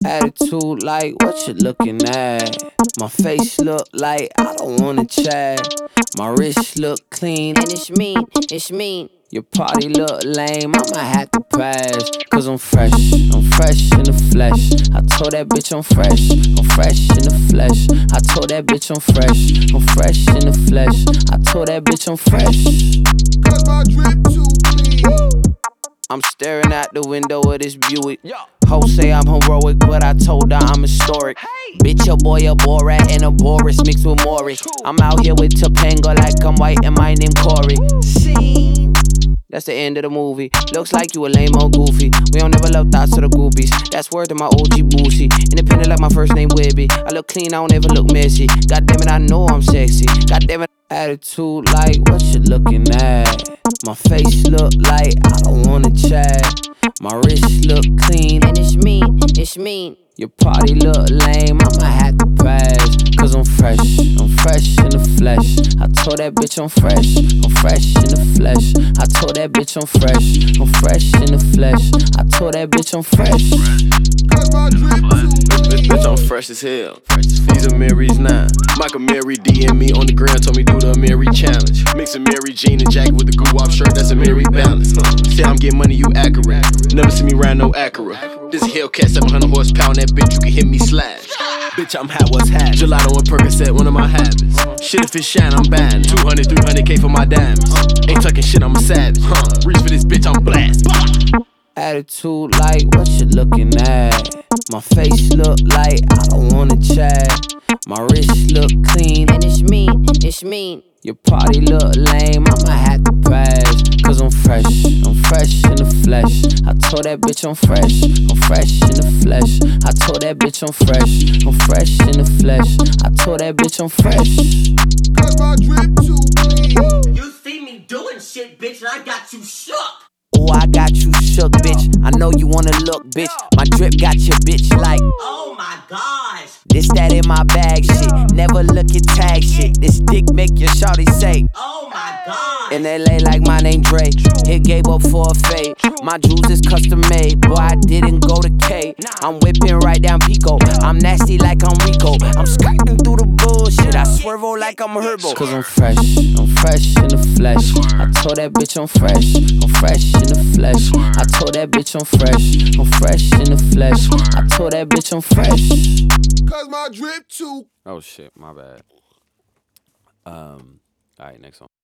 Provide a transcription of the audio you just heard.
Attitude like what you looking at. My face look like I don't wanna chat. My wrist look clean and it's mean. Your party look lame, I might have to pass. Cause I'm fresh in the flesh. I told that bitch I'm fresh in the flesh. I told that bitch I'm fresh in the flesh. I told that bitch I'm fresh. Cause my drip too clean. I'm staring out the window of this Buick. Hoes say I'm heroic, but I told her I'm historic. Bitch, your boy a Borat and a Boris mixed with Maury. I'm out here with Topanga like I'm white and my name Corey. Scene. That's the end of the movie. Looks like you a lame old goofy. We don't never love thoughts to the groupies. That's word to my OG Boosie. Independent like my first name Webby. I look clean, I don't ever look messy. God damn it, I know I'm sexy. God damn it, attitude like what you looking at. My face look like I don't wanna chat. My wrist look clean and it's mean. Your party look lame, I might have to pass. Cause I'm fresh in the flesh. I told that bitch I'm fresh in the flesh. I told that bitch I'm fresh in the flesh. I told that bitch I'm fresh. Cause my drip too clean. Bitch, I'm fresh as hell. These are Mary's 9. Michael Mary DM me on the ground, told me do the Mary challenge. Mixing Mary Jean and jacket with the goo-wop shirt, that's a Mary balance. Say I'm getting money, you accurate. Never see me ride no Acura. This a Hellcat 700 horsepower, that bitch, you can hit me slash. Bitch, I'm hot, what's hot? Gelato and Percocet, one of my habits. Shit, if it shine, I'm buying 200, 300K for my diamonds. Ain't talking shit, I'm a savage. Reach for this bitch, I'm blasting. Attitude like what you looking at. My face look like I don't wanna chat. My wrist look clean and it's mean. Your party look lame, I might have to pass. Cause I'm fresh in the flesh. I told that bitch I'm fresh in the flesh. I told that bitch I'm fresh in the flesh. I told that bitch I'm fresh. Cause my drip too clean. You see me doing shit, bitch, and I got you shook. Oh, I got you shook, bitch. I know you wanna look, bitch. My drip got your bitch like. Oh my gosh. This that in my bag shit. Never look at tag shit. This dick make your shawty say. Oh my gosh. In LA like my name Dre. Hit Gabe up for a fade. My jewels is custom made. Boy, I didn't go to K. I'm whipping right down Pico. I'm nasty like I'm Rico. I'm skirting through the bullshit. I swerve like I'm Herbo. Cause I'm fresh in the flesh. I told that bitch I'm fresh in the flesh. I told that bitch I'm fresh in the flesh. I told that bitch I'm fresh. Cause my drip too. Oh shit, my bad. Alright, next one.